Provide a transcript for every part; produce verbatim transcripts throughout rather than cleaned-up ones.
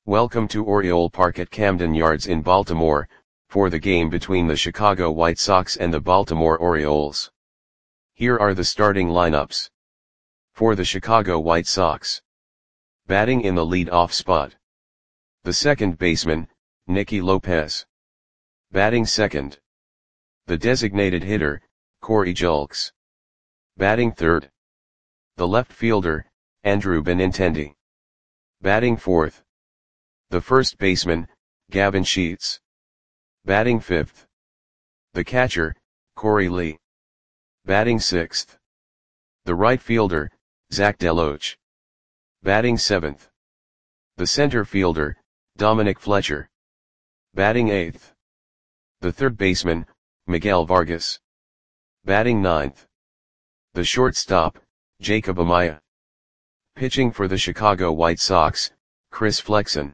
Welcome to Oriole Park at Camden Yards in Baltimore, for the game between the Chicago White Sox and the Baltimore Orioles. Here are the starting lineups. For the Chicago White Sox. Batting in the lead-off spot. The second baseman, Nicky Lopez. Batting second. The designated hitter, Corey Julks. Batting third. The left fielder, Andrew Benintendi. Batting fourth. The first baseman, Gavin Sheets. Batting fifth. The catcher, Korey Lee. Batting sixth. The right fielder, Zach DeLoach. Batting seventh. The center fielder, Dominic Fletcher. Batting eighth. The third baseman, Miguel Vargas. Batting ninth. The shortstop, Jacob Amaya. Pitching for the Chicago White Sox, Chris Flexen.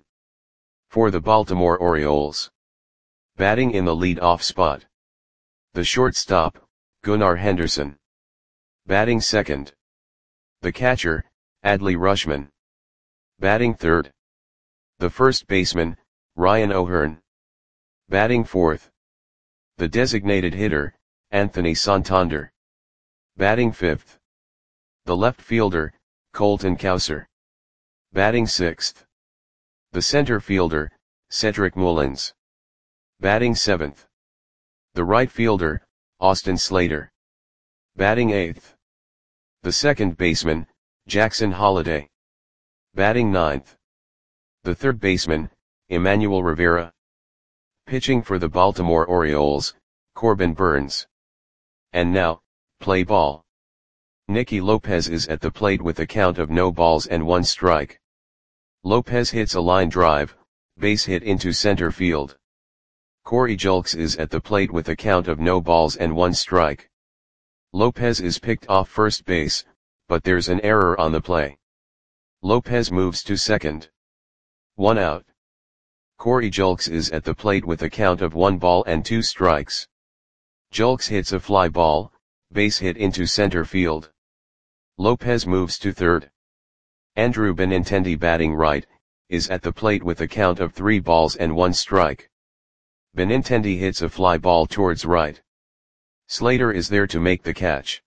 For the Baltimore Orioles. Batting in the lead-off spot. The shortstop, Gunnar Henderson. Batting second. The catcher, Adley Rutschman. Batting third. The first baseman, Ryan O'Hearn. Batting fourth. The designated hitter, Anthony Santander. Batting fifth. The left fielder, Colton Cowser. Batting sixth. The center fielder, Cedric Mullins. Batting seventh. The right fielder, Austin Slater. Batting eighth. The second baseman, Jackson Holliday. Batting ninth. The third baseman, Emmanuel Rivera. Pitching for the Baltimore Orioles, Corbin Burns. And now, play ball. Nicky Lopez is at the plate with a count of no balls and one strike. Lopez hits a line drive, base hit into center field. Corey Julks is at the plate with a count of no balls and one strike. Lopez is picked off first base, but there's an error on the play. Lopez moves to second. One out. Corey Julks is at the plate with a count of one ball and two strikes. Julks hits a fly ball, base hit into center field. Lopez moves to third. Andrew Benintendi, batting right, is at the plate with a count of three balls and one strike. Benintendi hits a fly ball towards right. Slater is there to make the catch.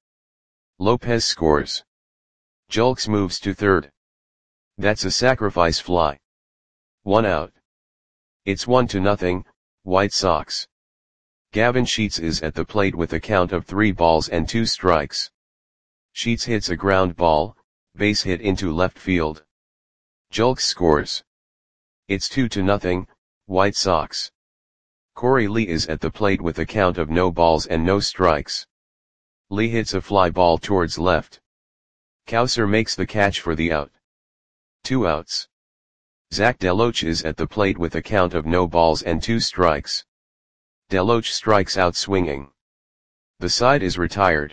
Lopez scores. Julks moves to third. That's a sacrifice fly. One out. It's one to nothing, White Sox. Gavin Sheets is at the plate with a count of three balls and two strikes. Sheets hits a ground ball, base hit into left field. Julks scores. It's two to nothing, White Sox. Korey Lee is at the plate with a count of no balls and no strikes. Lee hits a fly ball towards left. Cowser makes the catch for the out. Two outs. Zach DeLoach is at the plate with a count of no balls and two strikes. DeLoach strikes out swinging. The side is retired.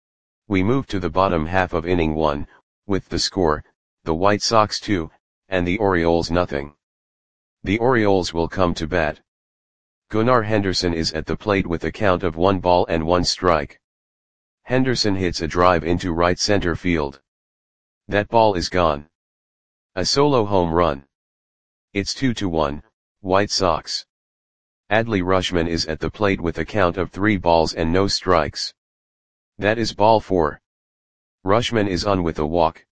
We move to the bottom half of inning one, with the score, the White Sox two, and the Orioles nothing. The Orioles will come to bat. Gunnar Henderson is at the plate with a count of one ball and one strike. Henderson hits a drive into right center field. That ball is gone. A solo home run. It's two to one, White Sox. Adley Rutschman is at the plate with a count of three balls and no strikes. That is ball four. Rutschman is on with a walk.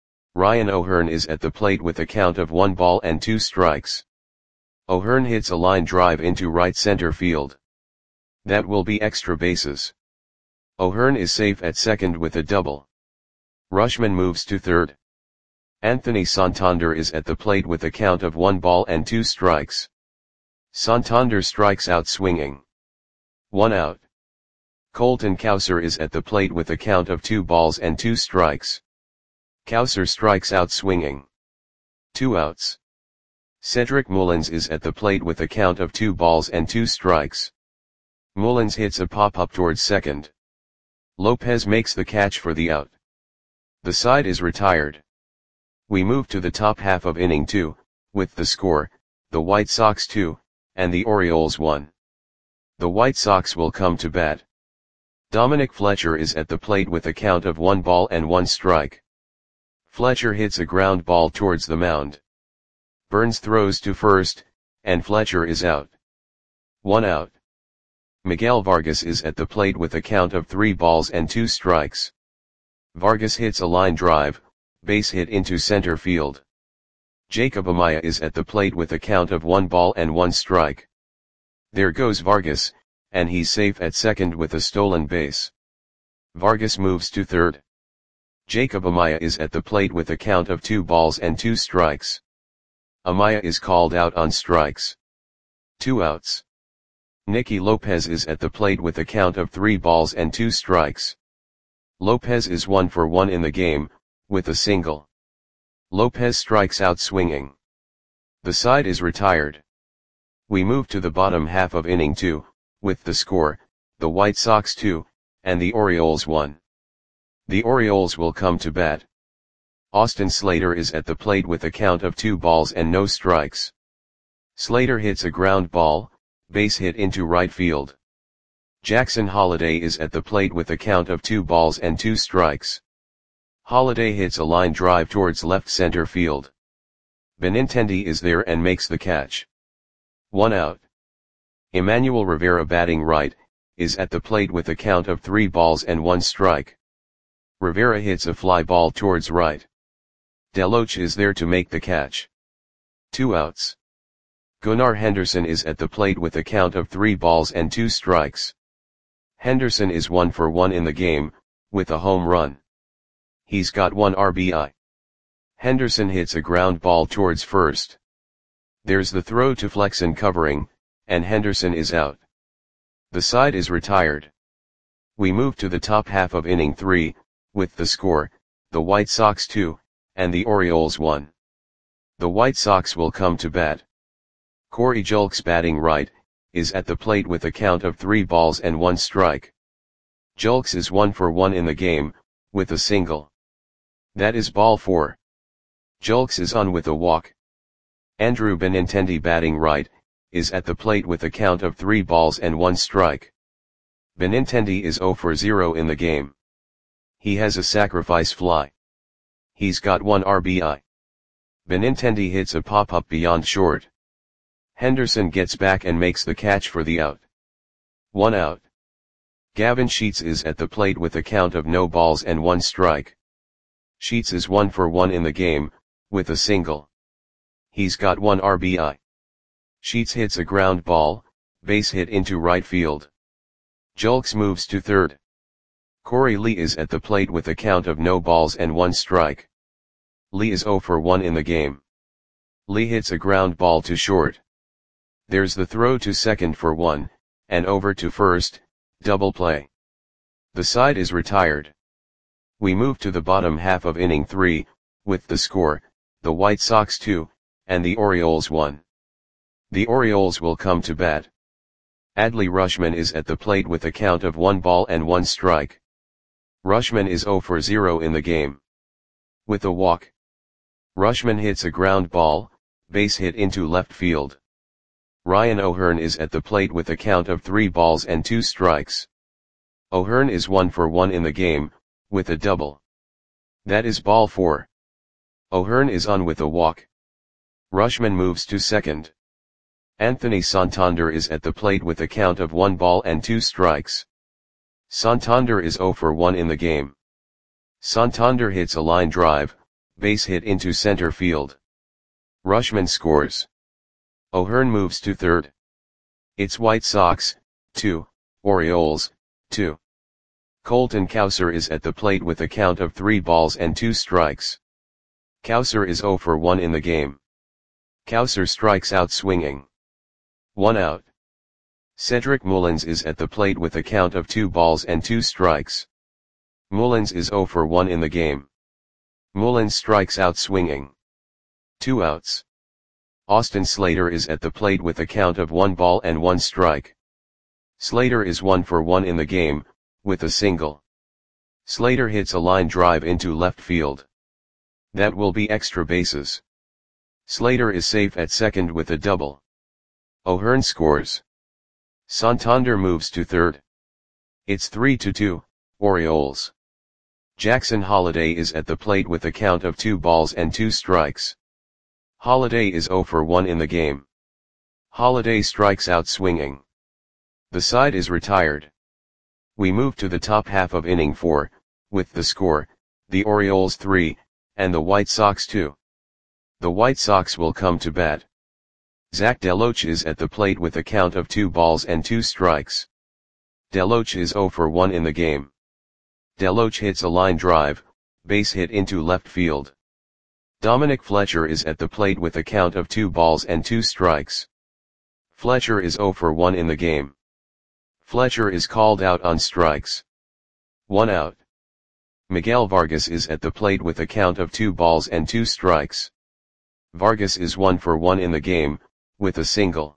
Ryan O'Hearn is at the plate with a count of one ball and two strikes. O'Hearn hits a line drive into right center field. That will be extra bases. O'Hearn is safe at second with a double. Rutschman moves to third. Anthony Santander is at the plate with a count of one ball and two strikes. Santander strikes out swinging. One out. Colton Cowser is at the plate with a count of two balls and two strikes. Cowser strikes out swinging. Two outs. Cedric Mullins is at the plate with a count of two balls and two strikes. Mullins hits a pop-up towards second. Lopez makes the catch for the out. The side is retired. We move to the top half of inning two, with the score, the White Sox two, and the Orioles one. The White Sox will come to bat. Dominic Fletcher is at the plate with a count of one ball and one strike. Fletcher hits a ground ball towards the mound. Burns throws to first, and Fletcher is out. One out. Miguel Vargas is at the plate with a count of three balls and two strikes. Vargas hits a line drive, base hit into center field. Jacob Amaya is at the plate with a count of one ball and one strike. There goes Vargas, and he's safe at second with a stolen base. Vargas moves to third. Jacob Amaya is at the plate with a count of two balls and two strikes. Amaya is called out on strikes. Two outs. Nicky Lopez is at the plate with a count of three balls and two strikes. Lopez is one for one in the game, with a single. Lopez strikes out swinging. The side is retired. We move to the bottom half of inning two, with the score, the White Sox two, and the Orioles one. The Orioles will come to bat. Austin Slater is at the plate with a count of two balls and no strikes. Slater hits a ground ball, base hit into right field. Jackson Holliday is at the plate with a count of two balls and two strikes. Holliday hits a line drive towards left center field. Benintendi is there and makes the catch. One out. Emmanuel Rivera, batting right, is at the plate with a count of three balls and one strike. Rivera hits a fly ball towards right. Deloach is there to make the catch. Two outs. Gunnar Henderson is at the plate with a count of three balls and two strikes. Henderson is one for one in the game, with a home run. He's got one R B I. Henderson hits a ground ball towards first. There's the throw to Flexen covering, and Henderson is out. The side is retired. We move to the top half of inning three, with the score, the White Sox two, and the Orioles one. The White Sox will come to bat. Corey Julks, batting right, is at the plate with a count of three balls and one strike. Julks is one for one in the game, with a single. That is ball four. Julks is on with a walk. Andrew Benintendi, batting right, is at the plate with a count of three balls and one strike. Benintendi is zero for zero in the game. He has a sacrifice fly. He's got one R B I. Benintendi hits a pop-up beyond short. Henderson gets back and makes the catch for the out. One out. Gavin Sheets is at the plate with a count of no balls and one strike. Sheets is one for one in the game, with a single. He's got one R B I. Sheets hits a ground ball, base hit into right field. Julks moves to third. Corey Lee is at the plate with a count of no balls and one strike. Lee is zero for one in the game. Lee hits a ground ball to short. There's the throw to second for one, and over to first, double play. The side is retired. We move to the bottom half of inning three, with the score, the White Sox two, and the Orioles one. The Orioles will come to bat. Adley Rutschman is at the plate with a count of one ball and one strike. Rutschman is zero for zero in the game. With a walk. Rutschman hits a ground ball, base hit into left field. Ryan O'Hearn is at the plate with a count of three balls and two strikes. O'Hearn is one for one in the game, with a double. That is ball four. O'Hearn is on with a walk. Rutschman moves to second. Anthony Santander is at the plate with a count of one ball and two strikes. Santander is zero for one in the game. Santander hits a line drive, base hit into center field. Rutschman scores. O'Hearn moves to third. It's White Sox, two, Orioles, two. Colton Cowser is at the plate with a count of three balls and two strikes. Cowser is zero for one in the game. Cowser strikes out swinging. One out. Cedric Mullins is at the plate with a count of two balls and two strikes. Mullins is zero for one in the game. Mullins strikes out swinging. Two outs. Austin Slater is at the plate with a count of one ball and one strike. Slater is one for one in the game, with a single. Slater hits a line drive into left field. That will be extra bases. Slater is safe at second with a double. O'Hearn scores. Santander moves to third. It's three to two, Orioles. Jackson Holliday is at the plate with a count of two balls and two strikes. Holiday is zero for one in the game. Holiday strikes out swinging. The side is retired. We move to the top half of inning four, with the score, the Orioles three, and the White Sox two. The White Sox will come to bat. Zach DeLoach is at the plate with a count of two balls and two strikes. DeLoach is zero for one in the game. DeLoach hits a line drive, base hit into left field. Dominic Fletcher is at the plate with a count of two balls and two strikes. Fletcher is zero for one in the game. Fletcher is called out on strikes. One out. Miguel Vargas is at the plate with a count of two balls and two strikes. Vargas is one for one in the game, with a single.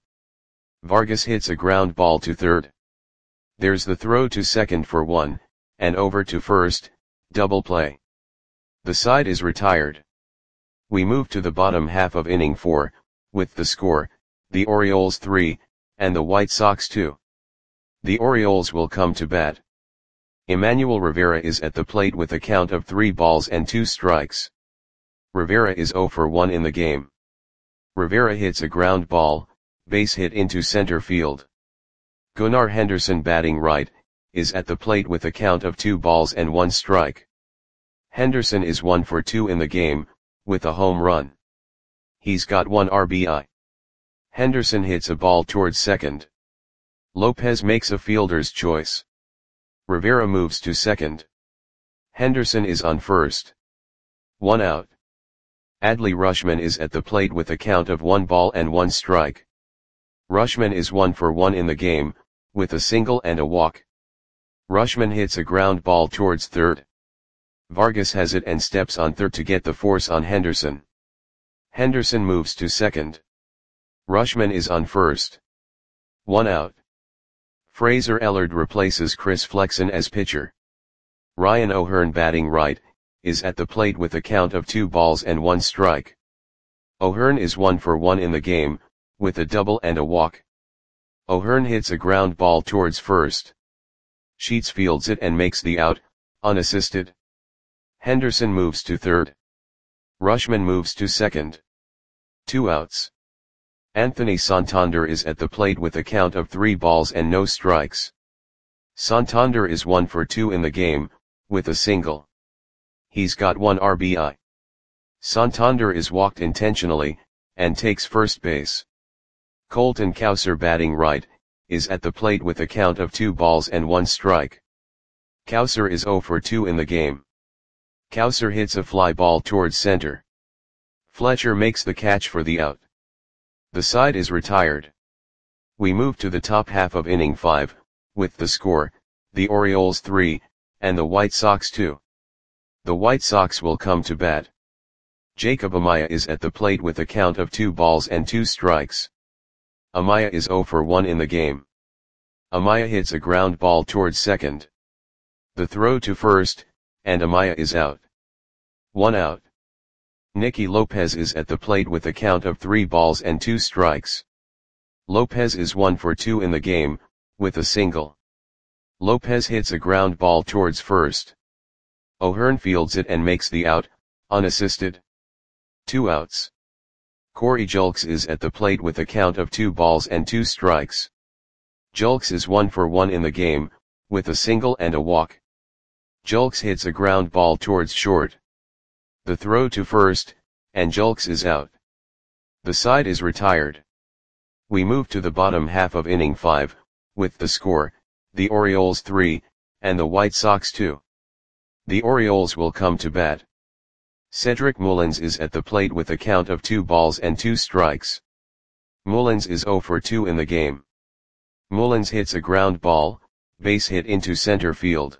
Vargas hits a ground ball to third. There's the throw to second for one, and over to first, double play. The side is retired. We move to the bottom half of inning four, with the score, the Orioles three, and the White Sox two. The Orioles will come to bat. Emmanuel Rivera is at the plate with a count of three balls and two strikes. Rivera is zero for one in the game. Rivera hits a ground ball, base hit into center field. Gunnar Henderson, batting right, is at the plate with a count of two balls and one strike. Henderson is one for two in the game, with a home run. He's got one R B I. Henderson hits a ball towards second. Lopez makes a fielder's choice. Rivera moves to second. Henderson is on first. One out. Adley Rutschman is at the plate with a count of one ball and one strike. Rutschman is one for one in the game, with a single and a walk. Rutschman hits a ground ball towards third. Vargas has it and steps on third to get the force on Henderson. Henderson moves to second. Rutschman is on first. One out. Fraser Ellard replaces Chris Flexen as pitcher. Ryan O'Hearn, batting right, is at the plate with a count of two balls and one strike. O'Hearn is one for one in the game, with a double and a walk. O'Hearn hits a ground ball towards first. Sheets fields it and makes the out, unassisted. Henderson moves to third. Rutschman moves to second. Two outs. Anthony Santander is at the plate with a count of three balls and no strikes. Santander is one for two in the game, with a single. He's got one R B I. Santander is walked intentionally, and takes first base. Colton Cowser, batting right, is at the plate with a count of two balls and one strike. Cowser is zero for two in the game. Cowser hits a fly ball towards center. Fletcher makes the catch for the out. The side is retired. We move to the top half of inning five, with the score, the Orioles three, and the White Sox two. The White Sox will come to bat. Jacob Amaya is at the plate with a count of two balls and two strikes. Amaya is zero for one in the game. Amaya hits a ground ball towards second. The throw to first, and Amaya is out. One out. Nicky Lopez is at the plate with a count of three balls and two strikes. Lopez is one for two in the game, with a single. Lopez hits a ground ball towards first. O'Hearn fields it and makes the out, unassisted. Two outs. Corey Julks is at the plate with a count of two balls and two strikes. Julks is one for one in the game, with a single and a walk. Julks hits a ground ball towards short. The throw to first, and Julks is out. The side is retired. We move to the bottom half of inning five, with the score, the Orioles three, and the White Sox two. The Orioles will come to bat. Cedric Mullins is at the plate with a count of two balls and two strikes. Mullins is zero for two in the game. Mullins hits a ground ball, base hit into center field.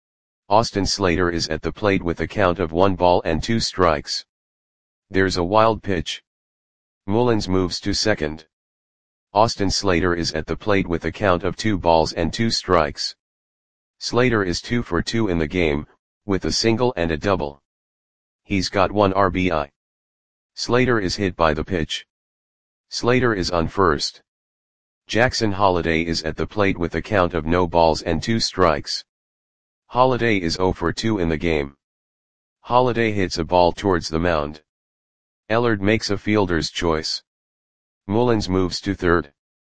Austin Slater is at the plate with a count of one ball and two strikes. There's a wild pitch. Mullins moves to second. Austin Slater is at the plate with a count of two balls and two strikes. Slater is two for two in the game, with a single and a double. He's got one R B I. Slater is hit by the pitch. Slater is on first. Jackson Holliday is at the plate with a count of no balls and two strikes. Holliday is zero for two in the game. Holliday hits a ball towards the mound. Ellard makes a fielder's choice. Mullins moves to third.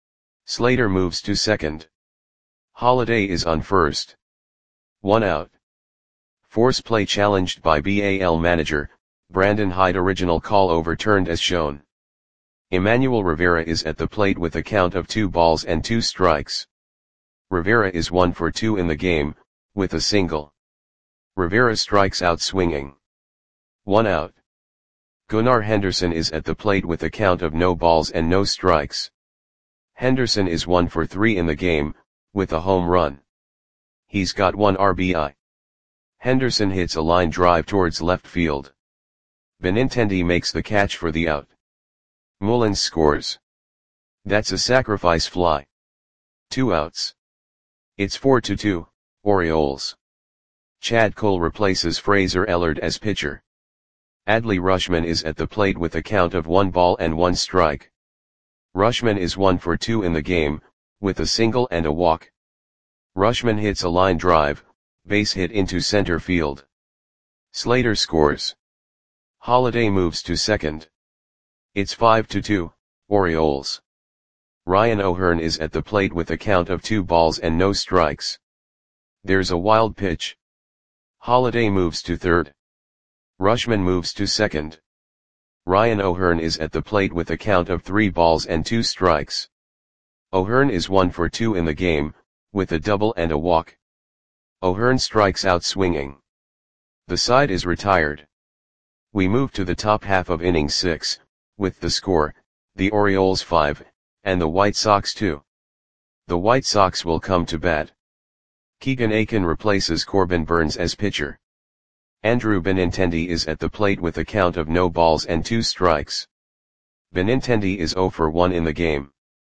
Slater moves to second. Holliday is on first. One out. Force play challenged by B A L manager, Brandon Hyde. Original call overturned as shown. Emmanuel Rivera is at the plate with a count of two balls and two strikes. Rivera is one for two in the game, with a single. Rivera strikes out swinging. One out. Gunnar Henderson is at the plate with a count of no balls and no strikes. Henderson is one for three in the game, with a home run. He's got one R B I. Henderson hits a line drive towards left field. Benintendi makes the catch for the out. Mullins scores. That's a sacrifice fly. Two outs. It's four to two, Orioles. Chad Cole replaces Fraser Ellard as pitcher. Adley Rutschman is at the plate with a count of one ball and one strike. Rutschman is one for two in the game, with a single and a walk. Rutschman hits a line drive, base hit into center field. Slater scores. Holliday moves to second. It's five to two, Orioles. Ryan O'Hearn is at the plate with a count of two balls and no strikes. There's a wild pitch. Holliday moves to third. Rutschman moves to second. Ryan O'Hearn is at the plate with a count of three balls and two strikes. O'Hearn is one for two in the game, with a double and a walk. O'Hearn strikes out swinging. The side is retired. We move to the top half of inning six, with the score, the Orioles five, and the White Sox two. The White Sox will come to bat. Keegan Akin replaces Corbin Burns as pitcher. Andrew Benintendi is at the plate with a count of no balls and two strikes. Benintendi is zero for one in the game.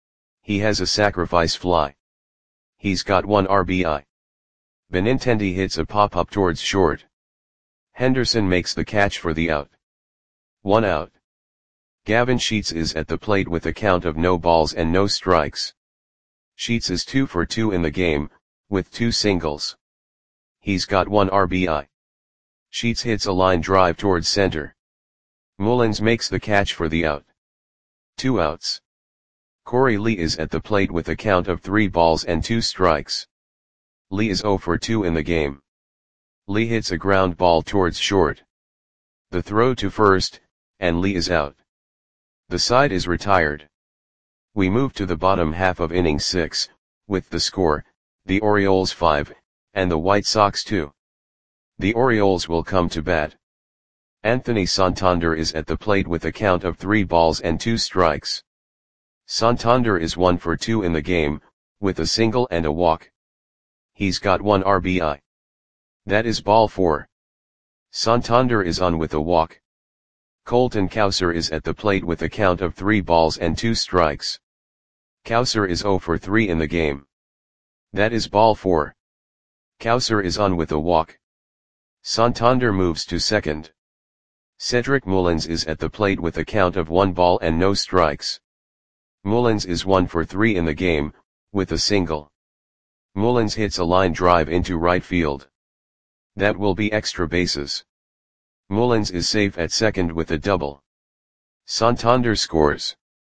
He has a sacrifice fly. He's got one R B I. Benintendi hits a pop-up towards short. Henderson makes the catch for the out. One out. Gavin Sheets is at the plate with a count of no balls and no strikes. Sheets is two for two in the game, with two singles. He's got one R B I. Sheets hits a line drive towards center. Mullins makes the catch for the out. Two outs. Corey Lee is at the plate with a count of three balls and two strikes. Lee is zero for two in the game. Lee hits a ground ball towards short. The throw to first, and Lee is out. The side is retired. We move to the bottom half of inning six, with the score, the Orioles five, and the White Sox two. The Orioles will come to bat. Anthony Santander is at the plate with a count of three balls and two strikes. Santander is one for two in the game, with a single and a walk. He's got one R B I. That is ball four. Santander is on with a walk. Colton Cowser is at the plate with a count of three balls and two strikes. Cowser is zero for three in the game. That is ball four. Cowser is on with a walk. Santander moves to second. Cedric Mullins is at the plate with a count of one ball and no strikes. Mullins is one for three in the game, with a single. Mullins hits a line drive into right field. That will be extra bases. Mullins is safe at second with a double. Santander scores.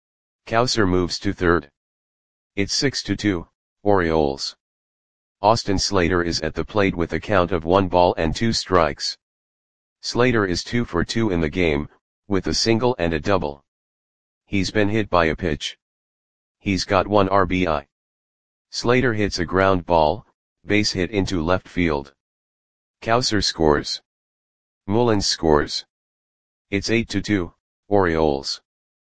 Cowser moves to third. It's six to two, Orioles. Austin Slater is at the plate with a count of one ball and two strikes. Slater is two for two in the game, with a single and a double. He's been hit by a pitch. He's got one R B I. Slater hits a ground ball, base hit into left field. Cowser scores. Mullins scores. It's eight to two, Orioles.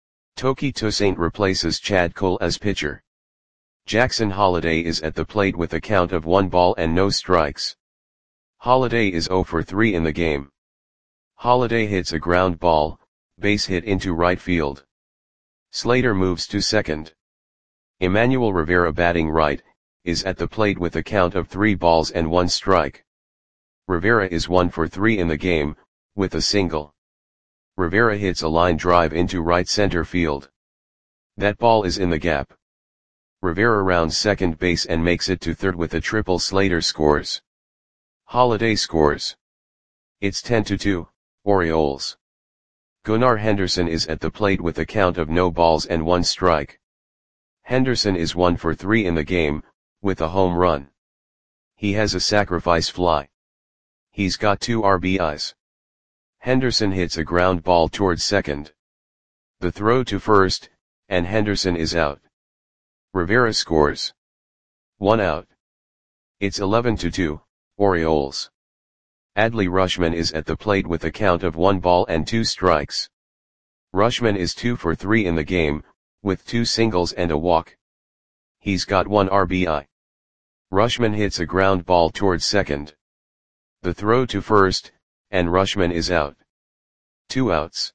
Toki Toussaint replaces Chad Cole as pitcher. Jackson Holliday is at the plate with a count of one ball and no strikes. Holliday is zero for three in the game. Holliday hits a ground ball, base hit into right field. Slater moves to second. Emmanuel Rivera, batting right, is at the plate with a count of three balls and one strike. Rivera is one for three in the game, with a single. Rivera hits a line drive into right center field. That ball is in the gap. Rivera rounds second base and makes it to third with a triple. Slater scores. Holliday scores. It's ten to two, Orioles. Gunnar Henderson is at the plate with a count of no balls and one strike. Henderson is one for three in the game, with a home run. He has a sacrifice fly. He's got two R B Is. Henderson hits a ground ball towards second. The throw to first, and Henderson is out. Rivera scores. One out. It's eleven to two, Orioles. Adley Rutschman is at the plate with a count of one ball and two strikes. Rutschman is two for three in the game, with two singles and a walk. He's got one R B I. Rutschman hits a ground ball towards second. The throw to first, and Rutschman is out. Two outs.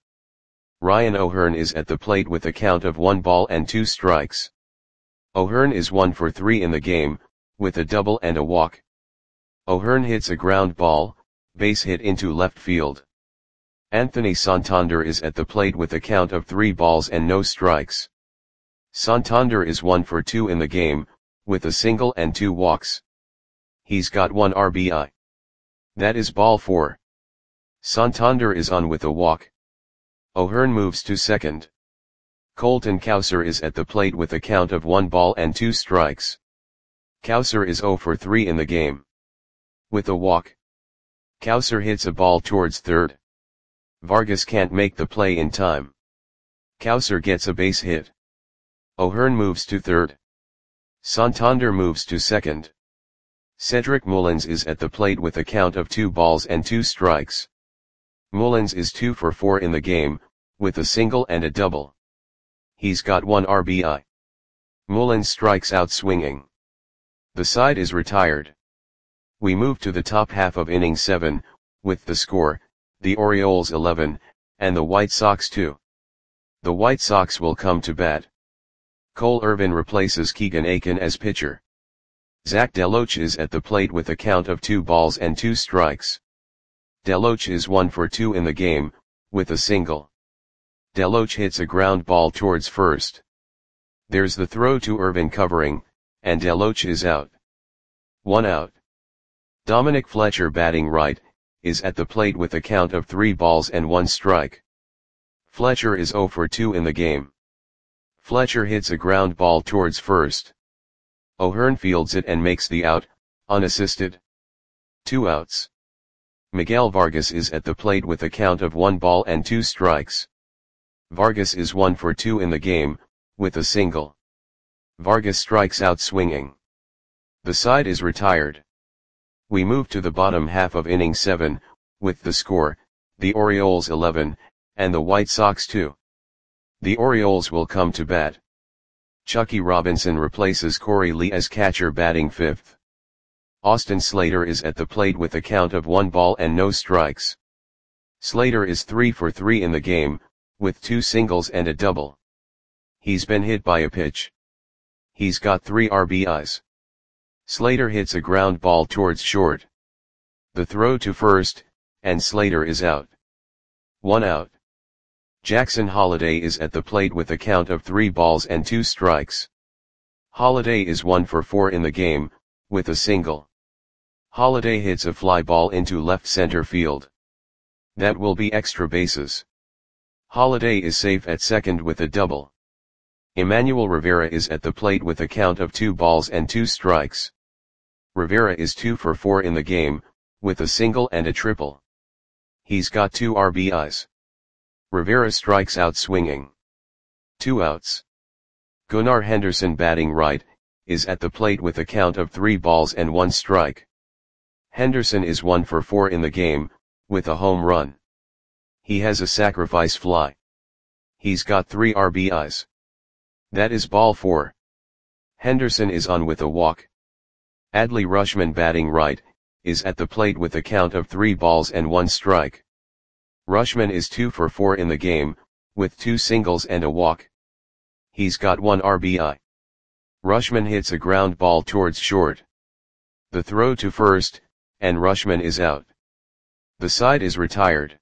Ryan O'Hearn is at the plate with a count of one ball and two strikes. O'Hearn is one for three in the game, with a double and a walk. O'Hearn hits a ground ball, base hit into left field. Anthony Santander is at the plate with a count of three balls and no strikes. Santander is one for two in the game, with a single and two walks. He's got one R B I. That is ball four. Santander is on with a walk. O'Hearn moves to second. Colton Cowser is at the plate with a count of one ball and two strikes. Cowser is zero for three in the game. With a walk. Cowser hits a ball towards third. Vargas can't make the play in time. Cowser gets a base hit. O'Hearn moves to third. Santander moves to second. Cedric Mullins is at the plate with a count of two balls and two strikes. Mullins is two for four in the game, with a single and a double. He's got one R B I. Mullins strikes out swinging. The side is retired. We move to the top half of inning seven, with the score, the Orioles eleven, and the White Sox two. The White Sox will come to bat. Cole Irvin replaces Keegan Akin as pitcher. Zach Deloach is at the plate with a count of two balls and two strikes. Deloach is one for two in the game, with a single. Deloach hits a ground ball towards first. There's the throw to Irvin covering, and Deloach is out. One out. Dominic Fletcher batting right, is at the plate with a count of three balls and one strike. Fletcher is zero for two in the game. Fletcher hits a ground ball towards first. O'Hearn fields it and makes the out, unassisted. Two outs. Miguel Vargas is at the plate with a count of one ball and two strikes. Vargas is one for two in the game, with a single. Vargas strikes out swinging. The side is retired. We move to the bottom half of inning seven, with the score, the Orioles eleven, and the White Sox two. The Orioles will come to bat. Chucky Robinson replaces Corey Lee as catcher batting fifth. Austin Slater is at the plate with a count of one ball and no strikes. Slater is three for three in the game, with two singles and a double. He's been hit by a pitch. He's got three R B Is. Slater hits a ground ball towards short. The throw to first, and Slater is out. One out. Jackson Holliday is at the plate with a count of three balls and two strikes. Holliday is one for four in the game, with a single. Holliday hits a fly ball into left center field. That will be extra bases. Holliday is safe at second with a double. Emmanuel Rivera is at the plate with a count of two balls and two strikes. Rivera is two for four in the game, with a single and a triple. He's got two R B Is. Rivera strikes out swinging. Two outs. Gunnar Henderson batting right, is at the plate with a count of three balls and one strike. Henderson is one for four in the game, with a home run. He has a sacrifice fly. He's got three R B Is. That is ball four. Henderson is on with a walk. Adley Rutschman batting right, is at the plate with a count of three balls and one strike. Rutschman is two for four in the game, with two singles and a walk. He's got one R B I. Rutschman hits a ground ball towards short. The throw to first, and Rutschman is out. The side is retired.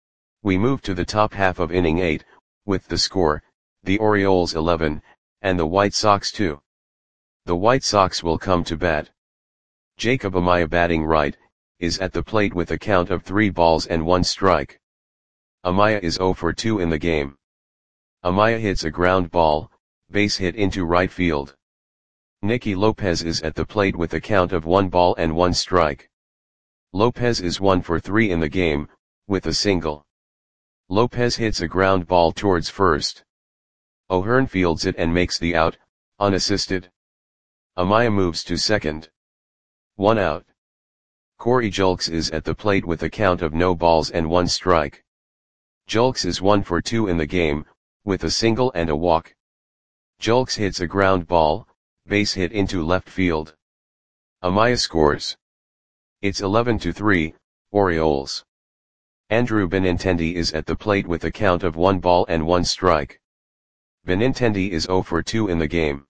We move to the top half of inning eight, with the score, the Orioles eleven, and the White Sox two. The White Sox will come to bat. Jacob Amaya batting right, is at the plate with a count of three balls and one strike. Amaya is zero for two in the game. Amaya hits a ground ball, base hit into right field. Nicky Lopez is at the plate with a count of one ball and one strike. Lopez is one for three in the game, with a single. Lopez hits a ground ball towards first. O'Hearn fields it and makes the out, unassisted. Amaya moves to second. One out. Corey Julks is at the plate with a count of no balls and one strike. Julks is one for two in the game, with a single and a walk. Julks hits a ground ball, base hit into left field. Amaya scores. It's eleven to three, Orioles. Andrew Benintendi is at the plate with a count of one ball and one strike. Benintendi is zero for two in the game.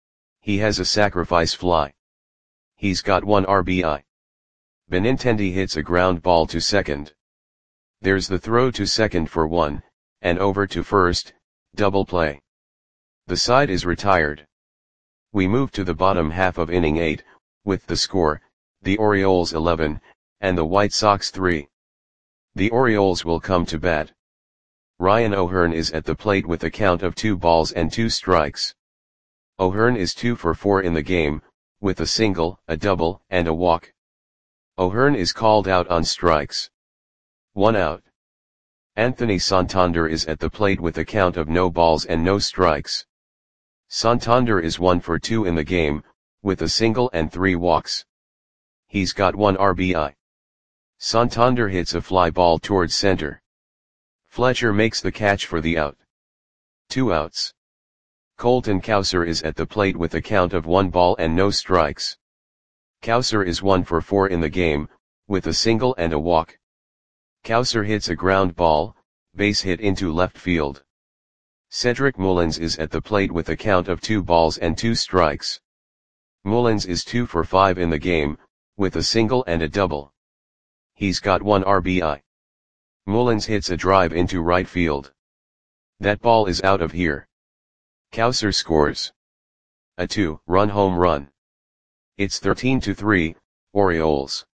He has a sacrifice fly. He's got one R B I. Benintendi hits a ground ball to second. There's the throw to second for one, and over to first, double play. The side is retired. We move to the bottom half of inning eight, with the score, the Orioles eleven, and the White Sox three. The Orioles will come to bat. Ryan O'Hearn is at the plate with a count of two balls and two strikes. O'Hearn is two for four in the game, with a single, a double, and a walk. O'Hearn is called out on strikes. One out. Anthony Santander is at the plate with a count of no balls and no strikes. Santander is one for two in the game, with a single and three walks. He's got one R B I. Santander hits a fly ball towards center. Fletcher makes the catch for the out. Two outs. Colton Cowser is at the plate with a count of one ball and no strikes. Cowser is one for four in the game, with a single and a walk. Cowser hits a ground ball, base hit into left field. Cedric Mullins is at the plate with a count of two balls and two strikes. Mullins is two for five in the game, with a single and a double. He's got one R B I. Mullins hits a drive into right field. That ball is out of here. Cowser scores a two-run home run. It's thirteen to three, Orioles.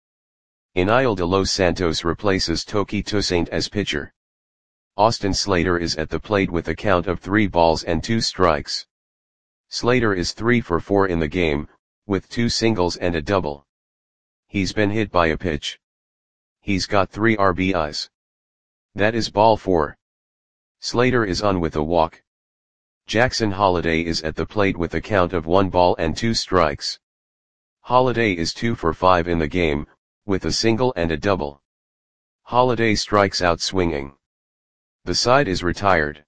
Eniel de Los Santos replaces Toki Toussaint as pitcher. Austin Slater is at the plate with a count of three balls and two strikes. Slater is three for four in the game, with two singles and a double. He's been hit by a pitch. He's got three R B Is. That is ball four. Slater is on with a walk. Jackson Holliday is at the plate with a count of one ball and two strikes. Holliday is two for five in the game, with a single and a double. Holliday strikes out swinging. The side is retired.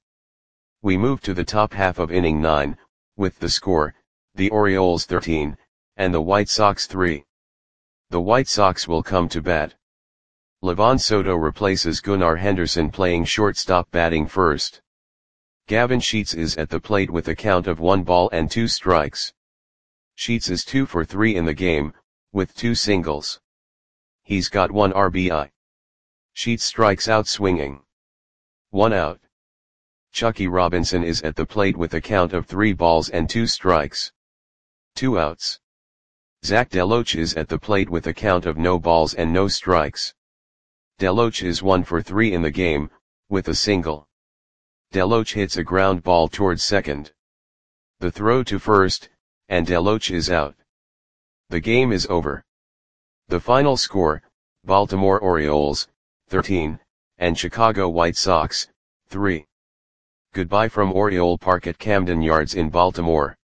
We move to the top half of inning nine, with the score, the Orioles thirteen, and the White Sox three. The White Sox will come to bat. Livan Soto replaces Gunnar Henderson playing shortstop batting first. Gavin Sheets is at the plate with a count of one ball and two strikes. Sheets is two for three in the game, with two singles. He's got one R B I. Sheets strikes out swinging. One out. Chucky Robinson is at the plate with a count of three balls and two strikes. Two outs. Zach Deloach is at the plate with a count of no balls and no strikes. Deloach is one for three in the game, with a single. Deloach hits a ground ball towards second. The throw to first, and Deloach is out. The game is over. The final score, Baltimore Orioles, thirteen, and Chicago White Sox, three. Goodbye from Oriole Park at Camden Yards in Baltimore.